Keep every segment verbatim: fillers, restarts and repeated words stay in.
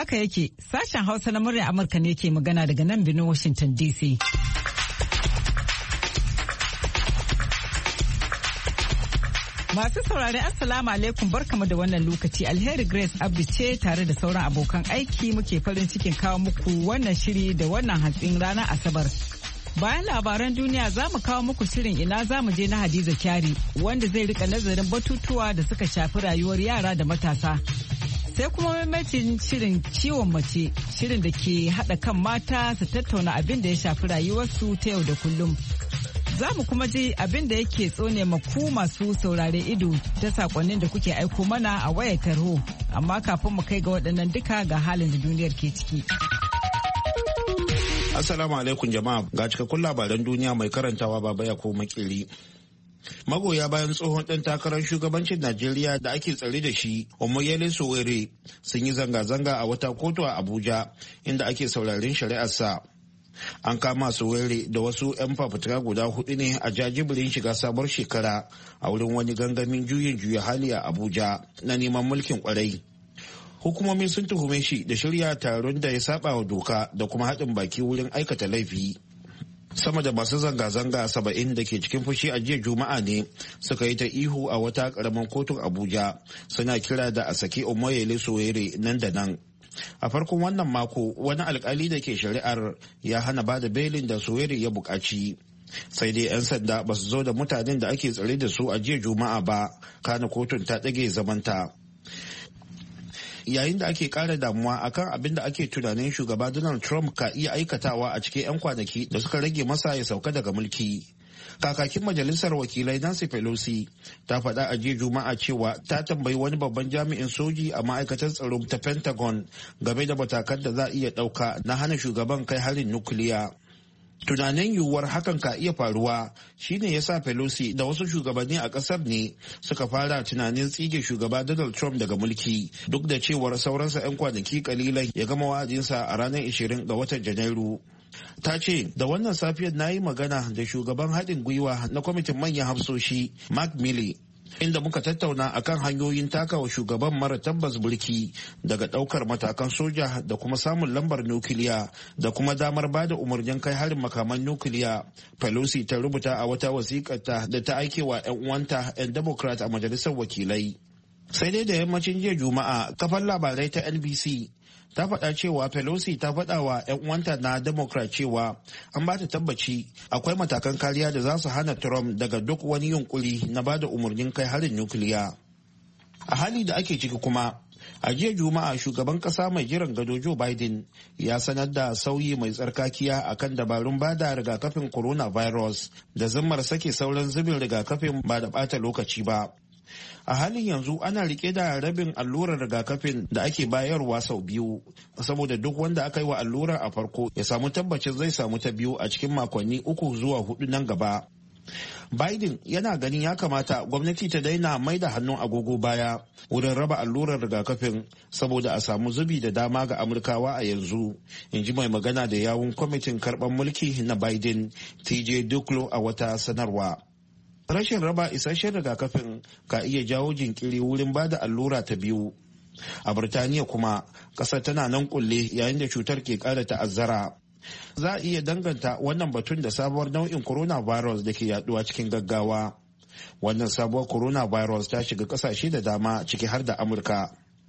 Haka yake, sashen Hausa na muryar Amurka ne ke magana daga nan birnin Washington D C. Masu saurari Assalamu alaikum barkamu da wannan lokaci. Alheri Grace Abdi ce tare da sauran abokan aiki muke farin cikin kawo muku wannan shiri da wannan hantsin ranar Asabar. Bayan labaran duniya za mu kawo muku shirin ina za mu je na Hadiza Kyari wanda zai rika nazarin batutuwa da suka shafi rayuwar yara da matasa. Sai kuma maimacin shirin ciwon mace, shirin da ke haɗa kan mata su tattauna abin da ya shafi rayuwarsu ta yau da kullum. Za mu kuma ji abin da yake tsone maku masu saurare ido ta sakonnin da kuke aiko mana a wayar tarho. Amma kafin mu kai ga waɗannan duka ga halin da duniyar ke ciki. Assalamu alaikum jama'a, ga cikakkun labaran duniya mai karantawa Baba Yakubu Makeri. Magoya bayan tsohon ɗan takarar shugabancin Najeriya da ake tsare da shi, Omoyele Sowore, sun yi zanga-zanga a wata kotu a Abuja inda ake saurarin shari'arsa. An kama Sowore da wasu 'yan fafutuka guda hudu ne a jajibirin shiga sabuwar shekara a wurin wani gangamin juyin juya hali a Abuja na neman mulkin kwarai. Hukumomi sun tuhume shi da shirya taron da ya saba wa doka da kuma haɗin baki wurin aikata laifi. Sama da masu zanga-zanga saba'in da ke cikin fushi a jiya Juma'a ne suka yi ta ihu a wata ƙaramin kotun Abuja suna kira da a saki Omoyele Sowore nan da nan. A farkon wannan mako wani alkali da ke shari'ar ya hana bada belin da Sowore ya buƙaci. Sai dai 'yan sanda ba su zo da mutanen da ake tsare da su a jiya Juma'a ba, kana kotun ta ɗage zamanta. Yayin da ake kara damuwa akan abin da ake tunanin shugaba Donald Trump ka iya aikatawa a cikin 'yan kwanaki da suka rage masa ya sauka daga mulki. Kakakin majalisar wakilai Nancy Pelosi ta faɗa a jiya Juma'a cewa ta tambayi wani babban jami'in soji a ma'aikatar tsaro ta Pentagon game da matakan da za a iya ɗauka na hana shugaban kai harin nukiliya. Tunanin yiwuwar hakan ka iya faruwa shine ya sa Pelosi da wasu shugabanni a kasar ne suka fara tunanin tsige shugaba Donald Trump daga mulki duk da cewar sauransa 'yan kwanaki kalilan ya gama wa'adinsa a ranar ishirin ga watan Janairu. Ta ce, da wannan safiyar na yi magana da shugaban haɗin gwiwa na kwamitin manyan hafsoshi Mark Milley, inda muka tattauna akan hanyoyin takawa shugaban mara tabbas burki daga daukar matakan soja da kuma samun lambar nukiliya da kuma damar bada umarnin kai harin makaman nukiliya. Pelosi ta rubuta a wata wasiƙarta da ta aike wa 'yan uwanta 'yan Democrat a majalisar wakilai. Sai dai da yammacin jiya Juma'a, kafar labarai ta N B C ta faɗa cewa Pelosi ta faɗa wa 'yan uwanta na Democrat cewa an ba ta tabbaci akwai matakan kariya da za su hana Trump daga duk wani yunkuri na ba da umarnin kai harin nukiliya. A hali da ake ciki kuma, a jiya Juma'a shugaban ƙasa mai jiran gado Joe Biden ya sanar da sauyi mai tsarkakiya akan dabarun bada rigakafin coronavirus da zimmar sake sauran zubin rigakafin ba da ɓata lokaci ba. A halin yanzu ana rike da rabin allurar rigakafin da ake bayarwa sau biyu saboda duk wanda aka yi wa allurar a farko ya samu tabbacin zai samu ta biyu a cikin makonni uku zuwa hudu nan gaba. Biden yana ganin ya kamata gwamnati ta daina mai da hannun agogo baya wurin raba allurar rigakafin saboda a samu zubi da dama ga Amurkawa a yanzu, in ji mai magana da yawun kwamitin karɓar mulki na Biden T J Duclo a wata sanarwa. Rashin raba isasshen rigakafin ka iya jawo jinkiri wurin ba da allura ta biyu. A Birtaniya kuma, ƙasar tana nan kulle yayin da cutar ke ƙara ta'azzara. Za a iya danganta wannan batun da sabuwar nau'in coronavirus da ke yaduwa cikin gaggawa. Wannan sabuwar coronavirus ta shiga ƙasashe da dama ciki har da Amurka.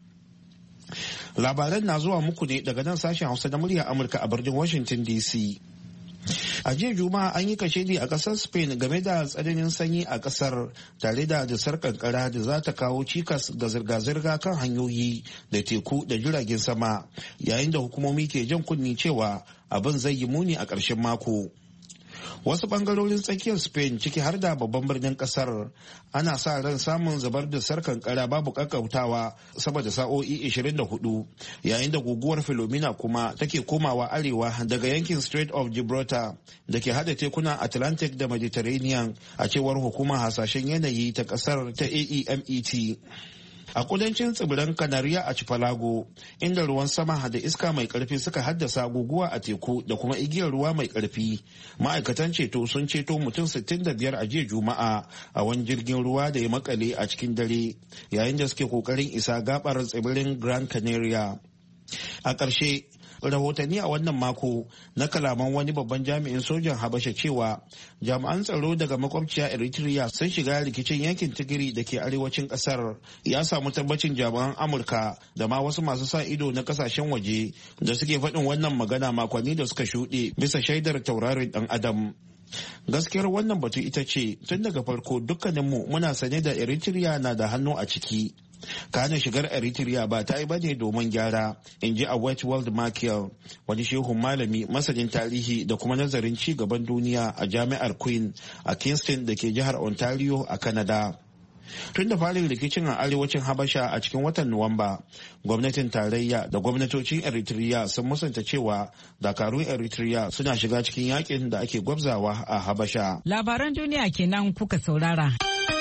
Labaran na zuwa muku ne daga nan sashen Hausa na muryar Amurka a birnin Washington D C. A jiya Juma'a an yi kashedi a kasar Spain game da tsananin sanyi a kasar tare da dusar kankara da za ta kawo cikas ga zirga-zirga kan hanyoyi da teku da jiragen sama, yayin da hukumomi ke jan kunni cewa abin zai yi muni a ƙarshen mako. Wasu bangarorin tsakiyar Spain ciki har da babban birnin kasar ana sa ran samun zubar da sarkan kankara babu kakkautawa saboda sa'o'i ashirin da hudu, yayin da guguwar Filomena kuma take komawa arewa daga yankin Strait of Gibraltar da ke hada tekunan Atlantic da Mediterranean, a cewar hukumar hasashen yanayi ta kasar ta A E M E T. A kudancin tsibiran Kanariya a Chipalago, inda ruwan sama da iska mai karfi suka haddasa guguwa a teku da kuma igiyar ruwa mai karfi, ma'aikatan ceto sun ceto mutum sittin da biyar a jiya Juma'a a wani jirgin ruwa da ya makale a cikin dare, yayin da suke kokarin isa gabar tsibirin Gran Canaria. A ƙarshe, rahotanni a wannan mako na kalaman wani babban jami'in sojan Habasha cewa jami'an tsaro daga makwabciya Eritrea sun shiga rikicin yankin Tigiri da ke arewacin kasar ya samu tabbacin jami'an Amurka da ma wasu masu sa ido na kasashen waje da suke faɗin wannan magana makonni da suka shuɗe bisa shaidar taurarin ɗan Adam. Gaskiyar wannan batu ita ce tun daga farko dukkaninmu muna sane da Eritrea na da hannu a ciki. Kanin shigar Eritrea ba ta yi bane domin gyara, in ji a Wet World Michael, wani shehun malami masanin tarihi da kuma nazarin ci gaban duniya a jami'ar Queen a Kingston da ke jihar Ontario a Canada. Tun da farin rikicin a arewacin Habasha a cikin watan Nuwamba, gwamnatin tarayya da gwamnatocin Eritrea sun musanta cewa dakarun Eritrea suna shiga cikin yakin da ake gwabzawa a Habasha. Labaran duniya kenan kuka saurara.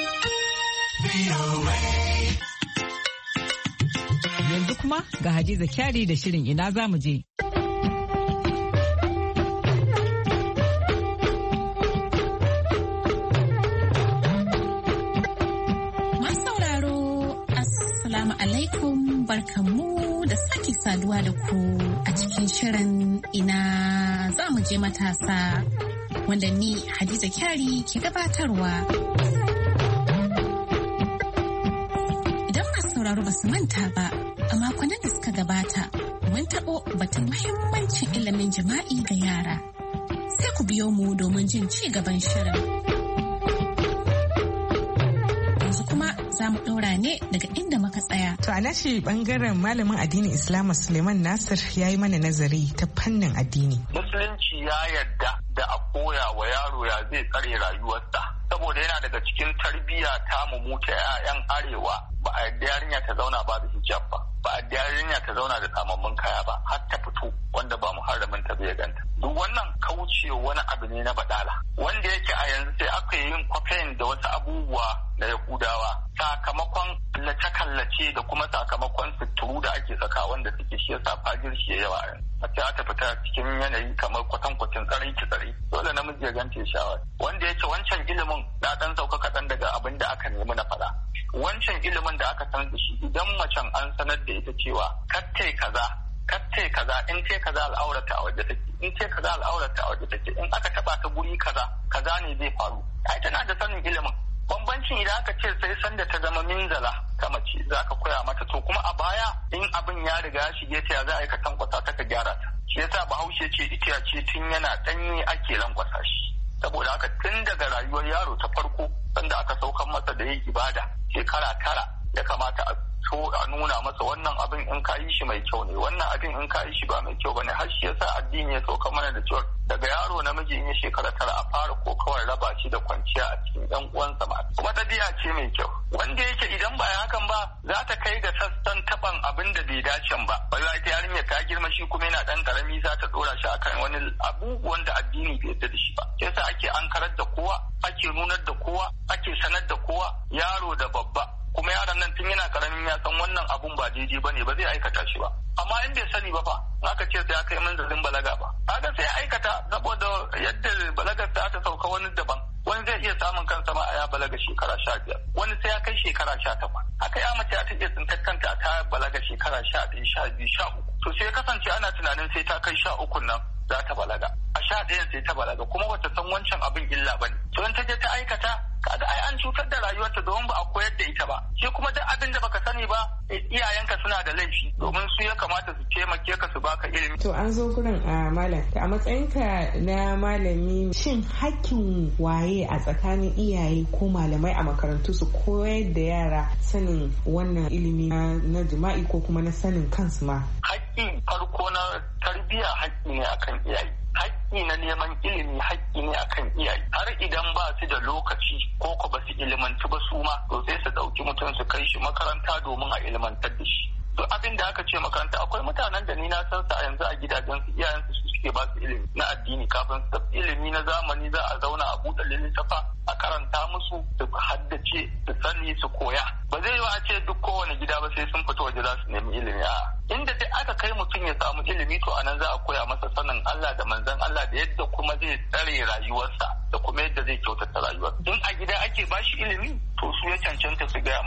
Yanzu kuma ga Hadiza Kyari da shirin ina za mu je. Masauraro, Assalamu alaikum, barkanmu da sake saduwa da ku a cikin shirin ina za mu je matasa wanda ni Hadiza Kyari ke gabatarwa. Idan masu sauraro ba su manta ba, a makonnin da suka gabata mun taɓo batun muhimmancin ilimin jima'i ga yara. Sai ku biyo mu domin jin ci gaban shirin. Yanzu kuma za mu ɗora ne daga inda muka tsaya. To a nashi ɓangaren malamin addinin Islama Suleiman Nasir ya yi mana nazari ta fannin addini. Musulunci ya yarda da a koya wa yaro ya zai tsare rayuwarsa. Saboda yana daga cikin tarbiyya ta mu ta 'ya'yan arewa, ba a yarda yarinya ta zauna ba da hijab ba. Ba a yarinya ta zauna da tsamammun kaya ba har ta fito wanda ba muharramin ta bai ganta. Duk wannan kauce wani abu ne na badala wanda yake a yanzu sai aka yi yin kwafen da wasu abubuwa na Yahudawa sakamakon kallace-kallace da kuma sakamakon suturu da ake saka wanda suke shi yasa fajir shi yawa a yanzu. Mace ta fita cikin yanayi kamar kwatankwacin tsarai ki tsare dole namiji ya gante shawar wanda yake wancan ilimin na dan sauka kaɗan daga abin da aka nemi na faɗa. Wancan ilimin da aka sanar da shi idan macen an sanar da ita cewa kattai kaza kattai kaza in ce kaza al'aurata a waje take in ce kaza al'aurata a waje take in aka taba ta guri kaza kaza ne zai faru. Ai tana da sanin ilimin. Bambancin idan aka ce sai sanda ta zama minzala ta mace za ka koya mata to kuma a baya in abin ya riga ya shige ta ya za a yi ka tankwasa ta ka gyara ta. Shi yasa Bahaushe ce itiya ce tun yana ɗanye ake lankwasa shi. Saboda haka tun daga rayuwar yaro ta farko sanda aka saukan masa da yin ibada shekara tara ya kamata a so a nuna masa wannan abin in ka yi shi mai kyau ne wannan abin in ka yi shi ba mai kyau bane har shi yasa addini ya sauka mana da cewa daga yaro namiji in ya shekara tara a fara ko kawai raba shi da kwanciya a cikin yan uwansa ma kuma tabi'a ce mai kyau wanda yake idan ba hakan ba za ta kai ga sassan taban abin da bai dace ba ba za ta yarinya ta girma shi kuma yana dan karami za ta dora shi akan wani abubuwan da addini bai yarda da shi ba yasa ake ankarar da kowa ake nunar da kowa ake sanar da kowa yaro da babba kuma yaron nan tun yana karamin ya san wannan abun ba daidai ba ne ba zai aikata shi ba amma in bai sani ba fa aka ce sai aka yi manzalin balaga ba kaga sai aikata saboda yadda balagar ta ta sauka wani daban wani zai iya samun kansa ma a ya balaga shekara sha biyar wani sai ya kai shekara sha takwas haka ya mace ta iya tsintar kanta ta balaga shekara sha ɗaya sha biyu sha uku to sai kasance ana tunanin sai ta kai sha uku nan za ta balaga a sha ɗayan sai ta balaga kuma bata san wancan abin illa bane to in ta je ta aikata kaga ai an cutar da rayuwarta domin ba a koyar da ita ba shi kuma duk abin da baka sani ba iyayenka suna da laifi domin su ya kamata su taimake ka su baka ilimi. To an zo gurin a malam a matsayinka na malami shin hakkin waye a tsakanin iyaye ko malamai a makarantu su koyar da yara sanin wannan ilimi na jima'i ko kuma na sanin kansu ma? Hakki farko na tarbiyya hakki ne akan iyaye. Haƙƙi na neman ilimi haƙƙi ne akan iyaye har idan ba su da lokaci ko ko ba su ilimantu ba su ma to sai su ɗauki mutum su kai shi makaranta domin a ilimantar da shi duk abin da aka ce makaranta akwai mutanen da ni na san su a yanzu a gidajen su iyayen su suke ba su ilimi na addini kafin su tafi ilimi na zamani za a zauna a buɗe littafa a karanta musu su haddace su sani su koya ba zai yi a ce duk kowane gida ba sai sun fita waje za su nemi ilimi a inda dai aka kai mutum ya samu ilimi to anan za a koya masa sanin Allah da manzon Allah da yadda kuma zai tsare rayuwarsa da kuma yadda zai kyautata rayuwarsa in a gida ake bashi ilimi to su ya cancanta su gaya masa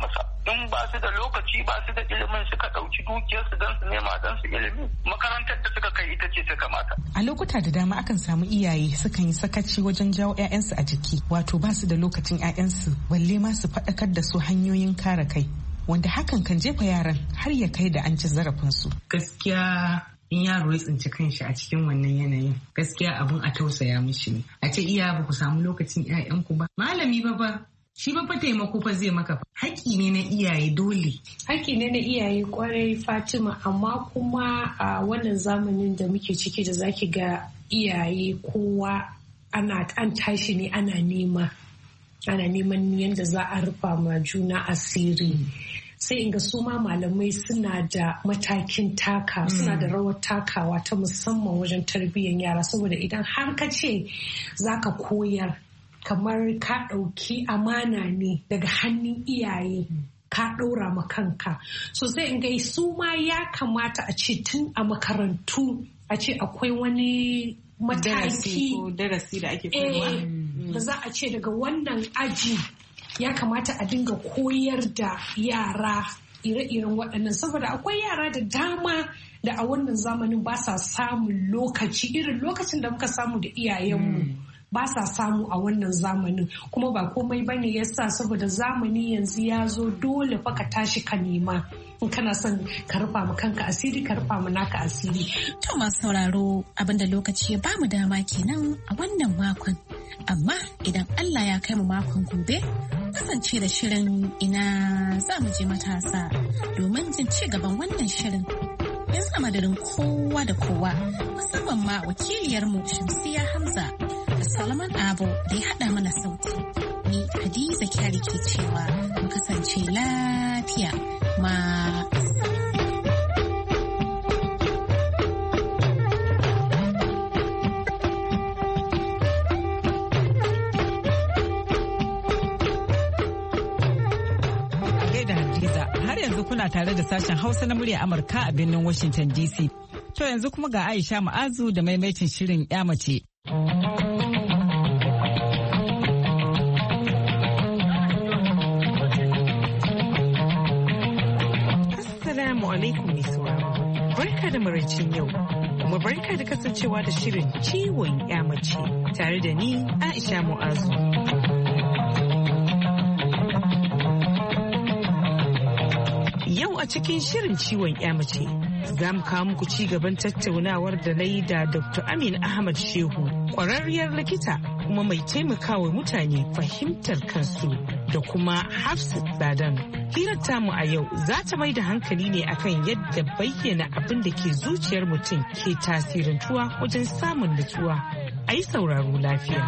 in ba su da lokaci ba su da ilimin suka ɗauki dukiyarsu don su nema don su ilimi makarantar da suka kai ita ce ta kamata. A lokuta da dama akan samu iyaye sukan yi sakaci wajen jawo 'ya'yansu a jiki wato ba su da lokacin 'ya'yansu balle ma su faɗakar da su hanyoyin kare kai wanda hakan kan jefa yaran har ya kai da an ci zarafinsu. Gaskiya in yaro ya tsinci kanshi a cikin wannan yanayin gaskiya abun a tausaya mishi ne. A ce iya ba ku samu lokacin 'ya'yanku ba. Malami ba ba shi ba fa taimako fa zai maka. Haƙƙi ne na iyaye dole. Haƙƙi ne na iyaye kwarai Fatima, amma kuma a wannan zamanin da muke ciki da zaki ga iyaye kowa ana an tashi ne ana nema. Ana neman yadda za a rufa ma juna asiri. Sai inga su ma malamai suna da matakin taka suna da rawar takawa ta musamman wajen tarbiyyar yara saboda idan har ka ce za ka koyar kamar ka ɗauki amana ne daga hannun iyaye ka ɗaura ma kanka. So sai in gai su ma ya kamata a ce tun a makarantu a ce akwai wani mataki darasi da ake koyarwa da za a ce daga wannan aji ya kamata a dinga koyar da yara ire-iren waɗannan saboda akwai yara da dama da a wannan zamanin ba sa samun lokaci irin lokacin da muka samu da iyayenmu ba sa samu a wannan zamanin kuma ba komai bane yasa saboda zamani yanzu ya zo dole fa ka tashi ka nema in kana son ka rufa ma kanka asiri ka rufa ma naka asiri. To masu sauraro abinda lokaci ya bamu dama kenan a wannan makon amma idan Allah ya kai mu makon gobe kasance da shirin ina za mu je matasa domin jin ci gaban wannan shirin. Yanzu a madadin kowa da kowa musamman ma wakiliyarmu Shamsiya Hamza da Salman Abo da ya haɗa mana sauti. Ni Hadiza Kyari ke cewa mu kasance lafiya ma kuna tare da sashen Hausa na murya Amurka a birnin Washington D C. To yanzu kuma ga Aisha Ma'azu da maimaitin shirin 'ya mace. Assalamu alaikum mai sauraro. Barka da maraicin yau. Kuma barka da kasancewa da shirin ciwon 'ya mace tare da ni Aisha Ma'azu. Yau a cikin shirin ciwon 'ya mace za mu kawo muku ci gaban tattaunawar da na yi da Doctor Amin Ahmad Shehu, ƙwararriyar likita kuma mai taimakawa mutane fahimtar kansu da kuma Hafsat Ladan. Hirar tamu a yau za ta mai da hankali ne akan yadda bayyana abin da ke zuciyar mutum ke tasirantuwa wajen samun nutsuwa. A yi sauraro lafiya.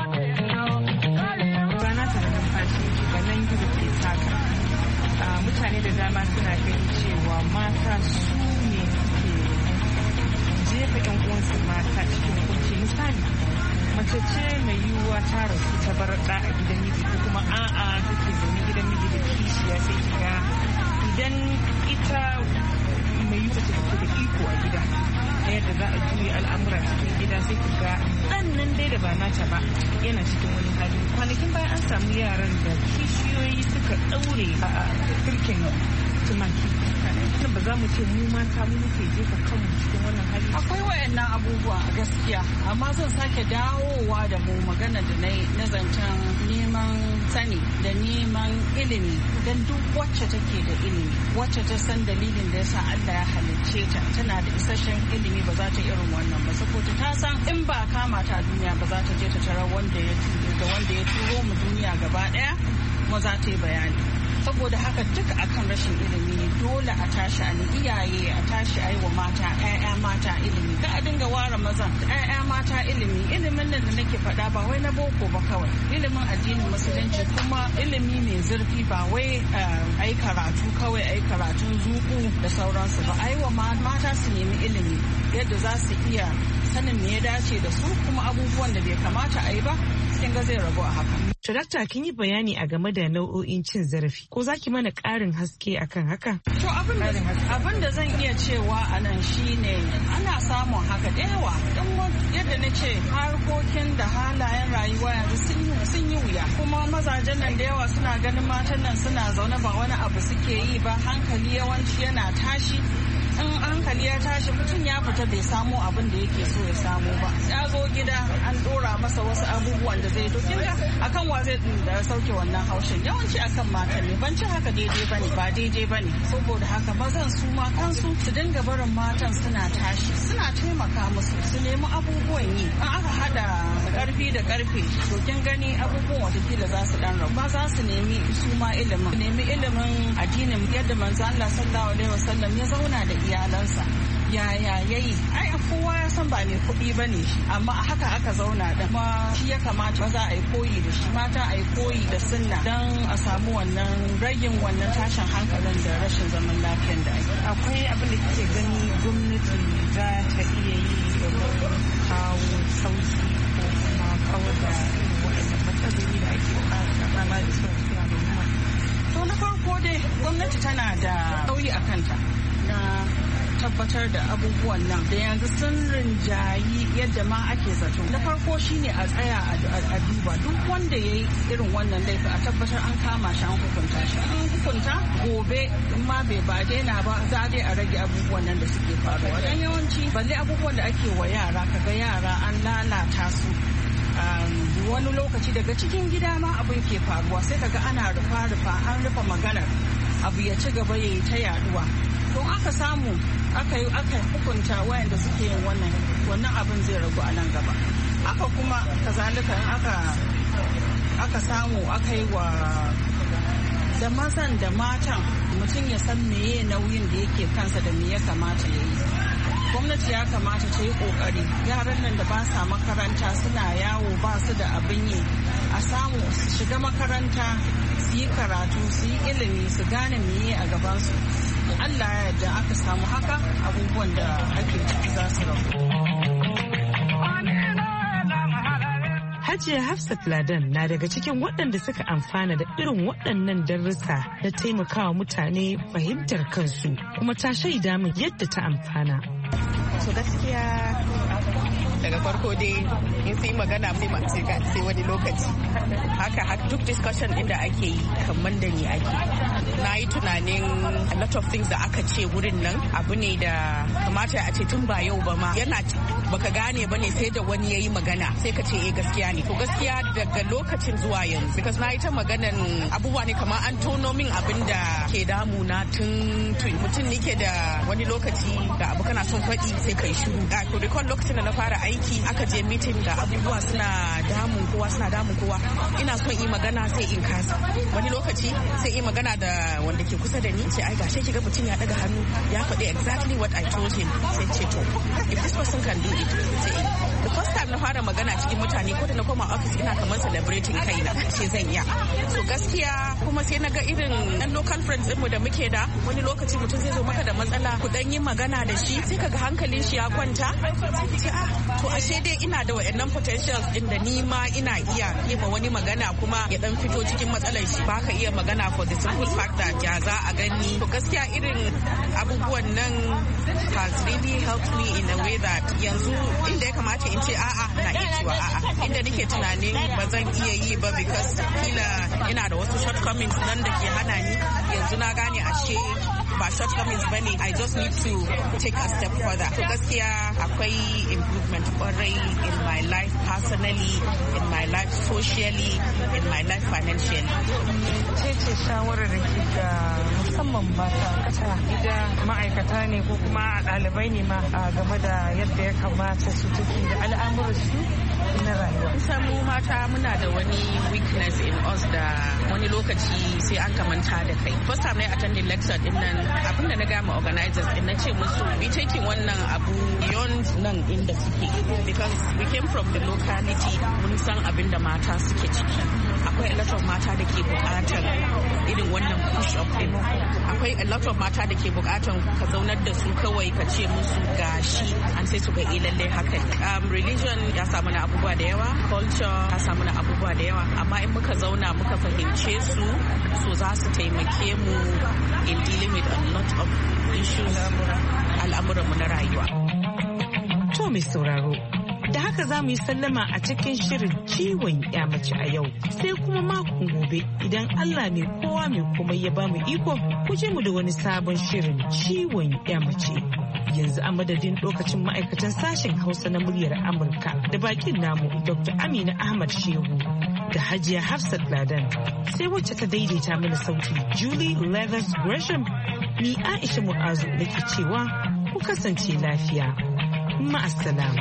Mutane da dama suna ganin cewa mata su ne ke jefa yan uwansu mata cikin kunci. Misali, mace ce mai yiwuwa ta rasu ta bar ɗa a gidan miji ko kuma a'a take zaune gidan miji da kishiya sai kiga idan ita mai yiwuwa ta take da iko a gida ta yadda za a juya al'amura cikin gida sai kiga ɗan nan dai da ba nata ba yana cikin wani hali. Kwanakin bayan an samu yaran da kishiyoyi suka ɗaure a kirkin tumaki. Nan ba za mu ce mu mata mu muke jefa kanmu cikin wannan hali. Akwai wayannan abubuwa a gaskiya, amma zan sake dawowa da mu magana da na na zancen neman sani da neman ilimi don duk wacce take da ilimi, wacce ta san dalilin da yasa Allah ya halicce ta, tana da isasshen ilimi ba za ta irin wannan ba, saboda ta san in ba kama ta duniya ba za ta je ta tarar wanda ya da wanda ya turo mu duniya gaba daya kuma za ta yi bayani. Saboda haka duk akan rashin ilimi ne dole a tashi a iyaye a tashi a yi wa mata ƴaƴa mata ilimi, ka a dinga ware maza ƴaƴa mata ilimi. Ilimin nan da nake faɗa ba wai na boko ba kawai, ilimin addinin musulunci kuma ilimi mai zurfi, ba wai a yi karatu kawai a yi karatun zuku da sauransu ba. A yi wa mata su nemi ilimi yadda za su iya sanin me ya dace da su kuma abubuwan da bai kamata a yi ba kin ga zai ragu a haka. To dakta kin yi bayani a game da nau'o'in cin zarafi. Ko za ki mana ƙarin haske akan haka? To abin da zan iya cewa a nan shine ana samun haka da yawa. Don yadda na ce harkokin da halayen rayuwa yanzu sun yi wuya. Kuma mazajen nan da yawa suna ganin matan nan suna zaune ba wani abu suke yi ba, hankali yawanci yana tashi. In hankali ya tashi mutum ya fita bai samu abin da yake so ya samu ba, ya zo gida an dora masa wasu abubuwan da zai to kinga akan wa zai da sauke wannan haushin, yawanci akan matan ne. Ban ci haka daidai bane, ba daidai bane. Saboda haka mazan su ma kansu su dinga barin matan suna tashi, suna taimaka musu su nemi abubuwan yi. An aka hada karfi da karfe to kin gani abubuwan watakila za su dan rabu. Za su nemi su ma ilimin nemi ilimin addinin yadda manzo Allah sallallahu alaihi wasallam ya zauna da iyalansa yaya yayi. Ai kowa ya san ba mai kuɗi bane shi, amma a haka aka zauna da ma shi ya kamata maza a yi koyi da shi, mata a yi koyi da sunna don a samu wannan ragin wannan tashin hankalin da rashin zaman lafiyan da ake. Akwai abin da kike gani gwamnati za ta iya yi domin kawo sauki ko kuma kawar da waɗannan matsaloli da ake fama da su a al'umma? To na farko dai gwamnati tana da sauyi a kanta na tabbatar da abubuwan nan da yanzu sun rinjayi yadda ma ake zato. Na farko shine a tsaya a duba duk wanda ya yi irin wannan laifi a tabbatar an kama shi an hukunta shi. An hukunta gobe in ma bai ba daina ba za dai a rage abubuwan nan da suke faruwa. Dan yawanci balle abubuwan da ake wa yara, kaga yara an lalata su. Wani lokaci daga cikin gida ma abin ke faruwa sai kaga ana rufa-rufa an rufe maganar abu ya ci gaba ya yi ta yaduwa. Don aka samu aka yi aka hukunta wayanda suke yin wannan wannan abin zai ragu a nan gaba. Aka kuma kazalika in aka aka samu aka yi wa da mazan da matan mutum ya san meye nauyin da yake kansa da me ya kamata ya yi. Gwamnati ya kamata ta yi kokari yaran nan da ba sa makaranta suna yawo ba su da abin yi a samu su shiga makaranta su yi karatu su yi ilimi su gane meye a gabansu. Allah ya yarda aka samu haka abubuwan da ake ciki za su rabu. Hajiya Hafsat Ladan na daga cikin waɗanda suka amfana da irin waɗannan darussa na taimakawa mutane fahimtar kansu kuma ta shaida min yadda ta amfana. To gaskiya daga farko dai in sai magana sai mace ga sai wani lokaci haka duk discussion inda ake yi kamar da ni ake na yi tunanin a lot of things da aka ce wurin nan abu ne da kamata a ce tun ba yau ba ma yana baka gane ba ne sai da wani ya yi magana sai ka ce eh gaskiya ne. To gaskiya daga lokacin zuwa yanzu because na yi ta maganan abubuwa ne kamar an tono min abin da ke damuna tun tun mutum nike da wani lokaci da abu kana son faɗi sai kai shiru. A to recall lokacin da na fara aiki aka je meeting da abubuwa suna damun kowa suna damun kowa ina son yi magana sai in kasa. Wani lokaci sai yi magana da wanda ke kusa da ni ce ai gashi kiga mutum ya daga hannu ya faɗi exactly what I told him sai ce to if this person can do it sai the first time na fara magana cikin mutane ko da na koma office ina kamar celebrating kaina ce zan iya. So gaskiya kuma sai na ga irin dan local friends mu da muke da wani lokaci mutum zai zo maka da matsala ku dan yi magana da shi sai kaga hankalin shi ya kwanta sai ah to ashe dai ina da wayannan potentials din da ni ma ina iya yi ma wani magana kuma ya dan fito cikin matsalar shi ba ka iya magana for the simple fact that ya za a gani. To gaskiya irin abubuwan nan has really helped me in a way that yanzu inda ya kamata in ce a'a na iya cewa a'a inda nake tunanin ba zan iya yi ba because kila ina da wasu shortcomings nan da ke hana ni yanzu na gane ashe ba shortcomings bane I just need to take a step further. To gaskiya akwai improvement kwarai in my life personally, in my life socially, in my life financially. Ce ce shawarar da ke ga musamman mata kasa gida ma'aikata ne ko kuma ɗalibai ne ma game da yadda ya kamata su tafi da al'amuransu na rayuwa. Kusan mu mata muna da wani weakness in us da wani lokaci sai an kamanta da kai. First time I attended lecture din nan abinda na gama organizers din na ce musu we taking wannan abu beyond nan inda suke because we came from the locality mun san abinda mata suke ciki. Akwai a lot of mata da ke bukatar irin wannan push up din. Akwai a lot of mata da ke bukatar ka zaunar da su kawai ka ce musu gashi an sai su ga eh lalle haka. Um, religion ya samu na abubuwa da yawa, culture ya samu na abubuwa da yawa, amma in muka zauna muka fahimce su so za su taimake mu in dealing with a lot of issues al'amuranmu na rayuwa. To mai sauraro, da haka za mu yi sallama a cikin shirin ciwon ya mace a yau, sai kuma makon gobe idan Allah mai kowa mai komai ya bamu iko ku je mu da wani sabon shirin ciwon ya mace. Yanzu a madadin lokacin ma'aikatan sashen Hausa na muryar Amurka da bakin namu Doctor Amina Ahmad Shehu da Hajiya Hafsat Ladan, sai wacce ta daidaita mana sauti Julie Leathers Gresham, ni Aisha Mu'azu nake cewa ku kasance lafiya. Ma'assalam.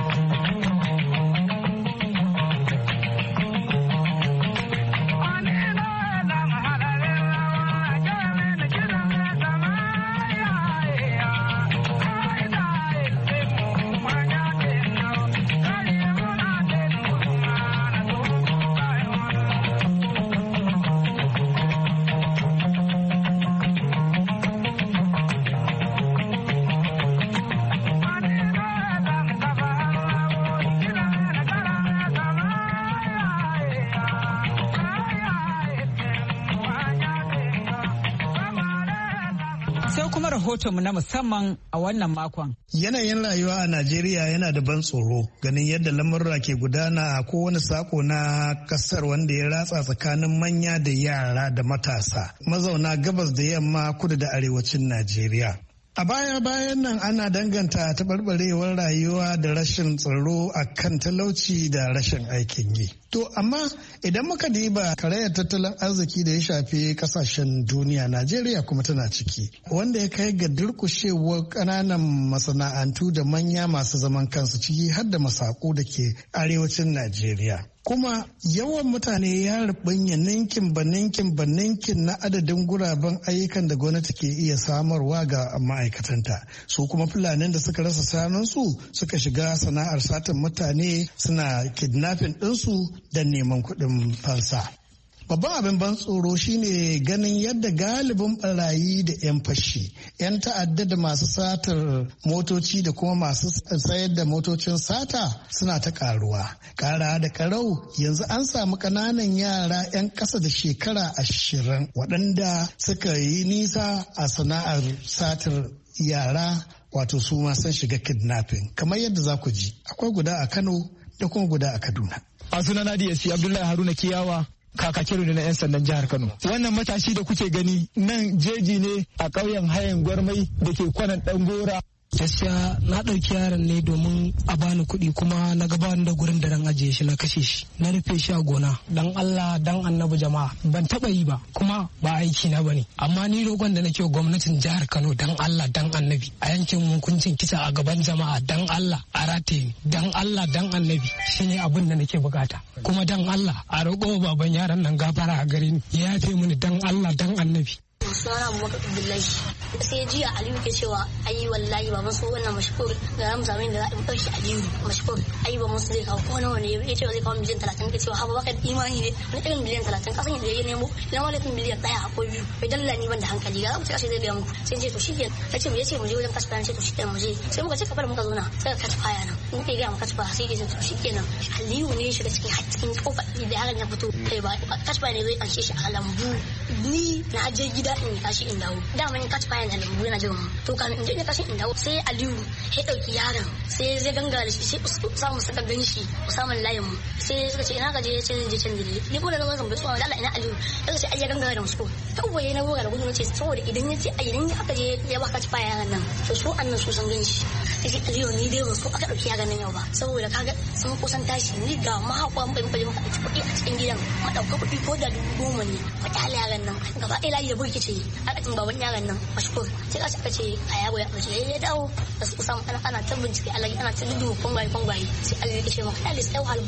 Rahotonmu na musamman a wannan makon. Yanayin rayuwa a Najeriya yana da ban tsoro ganin yadda lamurra ke gudana a kowane sako na kasar wanda ya ratsa tsakanin manya da yara da matasa mazauna gabas da yamma kudu da arewacin Najeriya. A baya-bayan nan ana danganta taɓarɓarewar rayuwa da rashin tsaro a kan talauci da rashin aikin yi. To, amma idan muka diba karayar tattalin arziki da ya shafi kasashen duniya, Najeriya kuma tana ciki, wanda ya kai ga durƙushewar ƙananan masana'antu da manya masu zaman kansu ciki har da masaku da ke arewacin Najeriya. Kuma yawan mutane ya rubanya ninkin ba ninkin ba ninkin na adadin guraben ayyukan da gwamnati ke iya samarwa ga ma'aikatanta. Su kuma fulanin da suka rasa sanunsu suka shiga sana'ar satan mutane suna kidnapping ɗinsu don neman kuɗin fansa. Babban abin ban tsoro shine ganin yadda galibin barayi da 'yan fashi, 'yan ta'adda da masu satar motoci da kuma masu sayar da motocin sata suna ta karuwa. Kara da karau yanzu an samu kananan yara 'yan ƙasa da shekara ashirin waɗanda suka yi nisa a sana'ar satar yara, wato su ma sun shiga kidnapping. Kamar yadda za ku ji, akwai guda a Kano da kuma guda a Kaduna. A sunana D S P Abdullahi Haruna Kiyawa, kakakiru ne na 'yan sandan jihar Kano. Wannan matashi da kuke gani nan jeji ne a ƙauyen hayan gwarmai da ke kwanan ɗangora. Gaskiya na ɗauki yaron ne domin a bani kuɗi kuma na gabatar da gurin da dan ajiye shi na kashe shi na rufe shi a gona. Dan Allah dan annabi jama'a ban taɓa yi ba kuma ba aiki na bane, amma ni roƙon da nake gwamnatin jihar Kano dan Allah dan annabi a yankin hukuncin kisa a gaban jama'a, dan Allah a rataye dan Allah dan annabi shine abin da nake bukata. Kuma dan Allah a roƙo baban yaron nan gafara a gare ni ya yafe mini dan Allah dan annabi. Sunana Abubakar Abdullahi. Sai jiya Aliyu ke cewa ayi wallahi ba musu wannan mashkur ga mu samu da za a ɗauki Aliyu mashkur ayi ba musu zai kawo ko nawa ne ya ce zai kawo miliyan talatin ke cewa haba baka imani ne wani irin miliyan talatin kasan yadda ya nemo idan wani irin miliyan ɗaya ko biyu bai dalla ni ban da hankali ga mutu kashe zai biya muku sai ce to shi ke ya ce mu ce mu je wajen kasfa ce to shi kenan mu je sai muka ce kafar muka zo na sai ka kasfa yana in kai ga mu kasfa sai ke to shi kenan Aliyu ne shiga cikin cikin kofar da yaron ya fito kai ba kasfa ne zai kanshe shi a lambu ni na je gida in tashi in dawo dama in kaci bayan da lambu yana jiran to kan in je in tashi in dawo sai Aliyu ya dauki yaron sai zai ganga da shi sai samu saka ganshi Usaman layin mu sai suka ce ina ka je ya ce zan je can dile ni ko da zan bai tsawa da Allah ina Aliyu sai sai ai ya ganga da musu kawai na goga da gudu ce saboda idan ya ce ai idan aka je ya baka ci bayan yaron nan to su annan su san ganshi sai Aliyu ni dai ba su aka dauki yaron nan yau ba saboda kaga sun kusan tashi ni ga mahakwa mun bai muka ci kuɗi a cikin gidan ma dauka kuɗi ko da dubu goma ne ka kyale yaron nan gaba ɗaya layi da burki ce a ɗakin baban yaron nan mashkur sai ka aka ce a yaro ya ɓace ya dawo da su kusa ana ana ta bincike alaji ana ta dudu kwangwaye kwangwaye sai Allah ya kashe maka kyale sai wahal banza su gama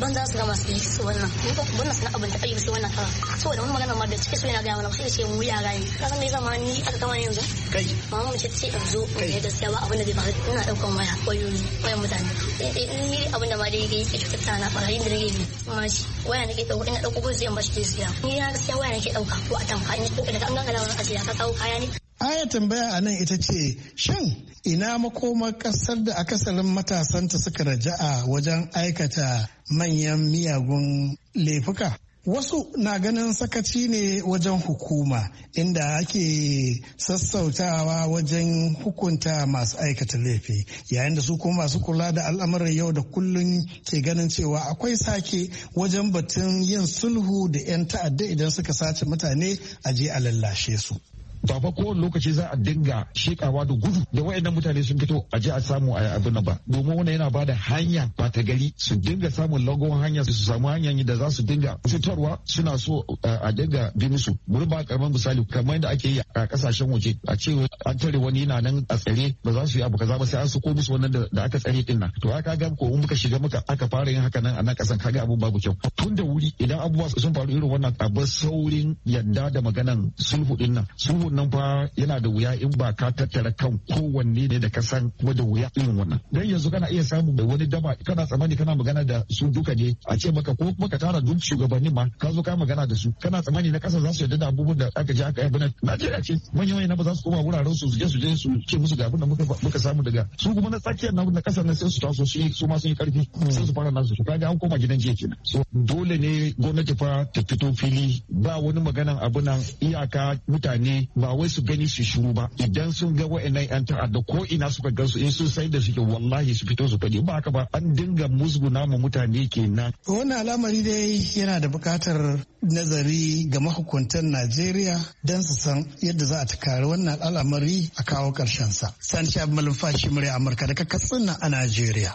kama su yi su wannan wannan suna abin da kai sai wannan kara saboda mun magana ma da cike so yana ga mana sai ce mu yara ne ka san me zama ni aka kama yanzu kai mama mu ce ce in zo ne da sai ba abin da zai faru ina daukan waya wayoyi wayan mutane ni abin da ma dai yake cutar na barayin da nake yi kuma shi waya nake dauko ina dauko ko zai bashi siya ni ya gaskiya waya nake dauka ko a tamfa ni ko daga an ga da a siya ka kawo kaya ne. Aya tambaya a nan ita ce shin ina makomar kasar da akasarin matasanta suka raja'a wajen aikata manyan miyagun laifuka? Wasu na ganin sakaci ne wajen hukuma inda ake sassautawa wajen hukunta masu aikata laifi yayin da su kuma masu kula da al'amuran yau da kullum ke ganin cewa akwai sake wajen batun yin sulhu da 'yan ta'adda idan suka sace mutane a je a lallashe su. ba fa kowane lokaci za a dinga shekawa da gudu da wayannan mutane sun fito a je a samu a abin nan ba domin wannan yana bada hanya ba ta gari su dinga samun lagon hanya su samu hanyar da za su dinga fitarwa suna so a dinga bi musu bari ba karamin misali kamar yadda ake yi a kasashen waje a ce an tare wani yana nan a tsare ba za su yi abu kaza ba sai an sako musu wannan da aka tsare din nan to aka ga ko in muka shiga muka aka fara yin haka nan a nan kasan kaga abun babu kyau tun da wuri idan abubuwa sun faru irin wannan abu saurin yadda da maganan sulhu din nan sulhu nan fa yana da wuya in ba ka tattara kan kowanne ne da ka san kuma da wuya irin wannan dan yanzu kana iya samu da wani daba kana tsammani kana magana da su duka ne a ce maka ko kuma ka tara duk shugabannin ma ka zo ka magana da su kana tsammani na kasa za su yarda da abubuwan da aka je aka yi bana Najeriya ce manyan manyan ba za su koma wuraren su je su je su ce musu ga abin da muka muka samu daga su kuma na tsakiyar na na kasar nan sai su taso su su ma sun yi karfi sai su fara nasu su kaga an koma gidan jiya kenan so dole ne gwamnati fa ta fito fili ba wani maganan abu nan iyaka mutane ba wai su gani su shiru ba idan sun ga wa'annan yan ta'adda ko ina suka gansu in sun sai da suke wallahi su fito su faɗi ba haka ba an dinga musguna mu mutane kenan. Wannan al'amari dai yana da buƙatar nazari ga mahukuntan Najeriya don su san yadda za a tukari wannan al'amari a kawo ƙarshen sa. Sani Shabi Malumfashi murya Amurka daga Katsina a Najeriya.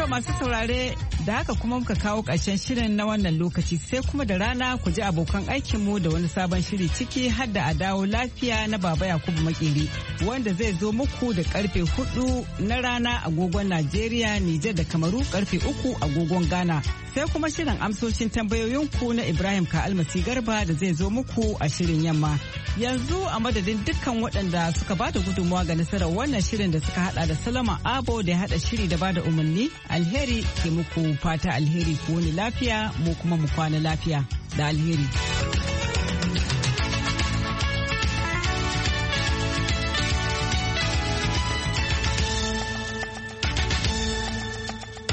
masu saurare da haka kuma muka kawo ƙarshen shirin na wannan lokaci sai kuma da rana ku ji abokan aikinmu da wani sabon shiri ciki har da a dawo lafiya na Baba Yakubu Makeri wanda zai zo muku da karfe hudu na rana agogon Najeriya, Nijar da Kamaru karfe uku agogon Ghana. Sai kuma shirin amsoshin tambayoyinku na Ibrahim Ka'almasi Garba da zai zo muku a shirin yamma. Yanzu a madadin dukkan waɗanda suka ba da gudunmawa ga nasarar wannan shirin da suka hada da Salama Abo da ya hada shiri da ba da umarni, alheri ke muku fata alheri ku wani lafiya mu kuma mu kwana lafiya da alheri.